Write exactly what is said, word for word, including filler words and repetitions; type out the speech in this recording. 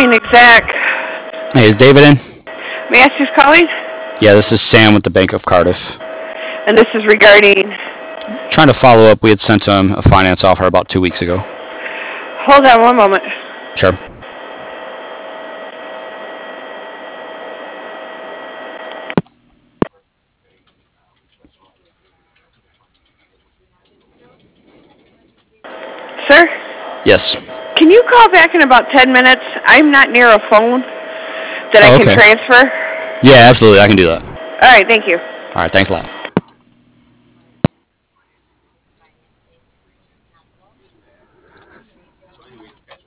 morning, Zach. Hey, is David in? May I ask who's calling? Yeah, this is Sam with the Bank of Cardiff. And this is regarding... Trying to follow up. We had sent him a finance offer about two weeks ago. Hold on one moment. Sure. Sir? Yes. Can you call back in about ten minutes? I'm not near a phone that Oh, I can okay. transfer. Yeah, absolutely. I can do that. All right, thank you. All right, thanks a lot.